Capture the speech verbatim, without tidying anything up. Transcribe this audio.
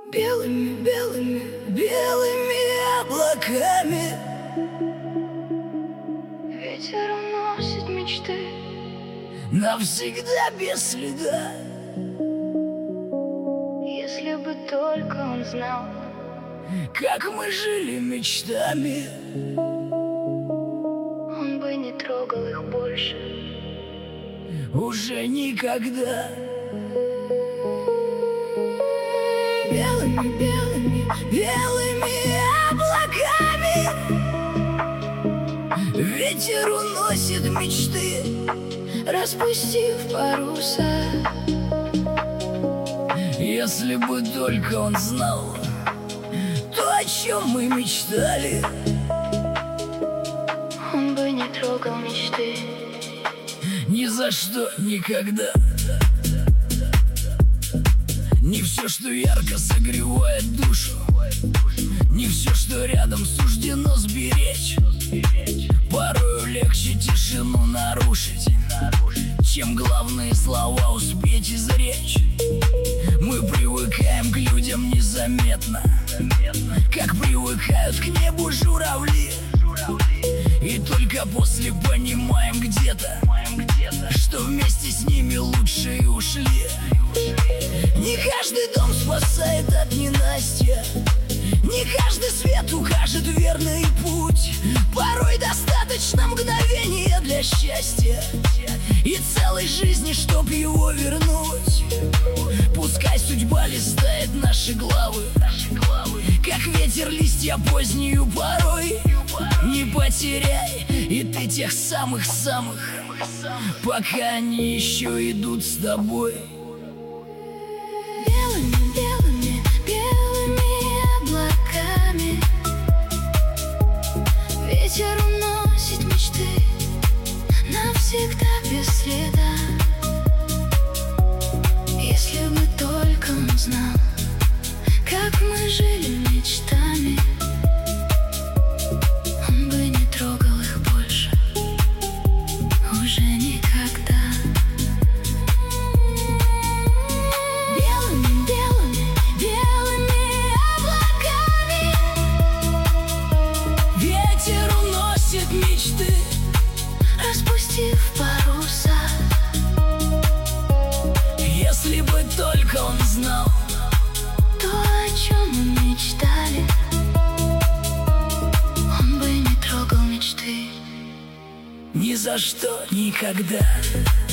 Белыми, белыми, белыми облаками ветер уносит мечты навсегда без следа. Если бы только он знал, как мы жили мечтами, он бы не трогал их больше уже никогда. Белыми, белыми, белыми облаками ветер уносит мечты, распустив паруса. Если бы только он знал то, о чем мы мечтали, он бы не трогал мечты ни за что, никогда. Не все, что ярко согревает душу, не все, что рядом суждено сберечь. Порою легче тишину нарушить, чем главные слова успеть изречь. Мы привыкаем к людям незаметно, как привыкают к небу журавли. И только после понимаем где-то, что вместе с ними лучше и ушли. Не каждый дом спасает от ненастья, не каждый свет укажет верный путь. Порой достаточно мгновения для счастья и целой жизни, чтоб его вернуть. Пускай судьба листает наши главы, как ветер листья позднюю порой. Не потеряй и ты тех самых-самых, пока они еще идут с тобой. Белыми, белыми, белыми облаками ветер уносит мечты навсегда без следа. Если бы только он знал, как мы жили мечтами, он бы не трогал их больше уже никогда. Белыми, белыми, белыми облаками ветер уносит мечты, распустив паруса. если бы только он знал То, о чем мы мечтали, он бы не трогал мечты ни за что, никогда.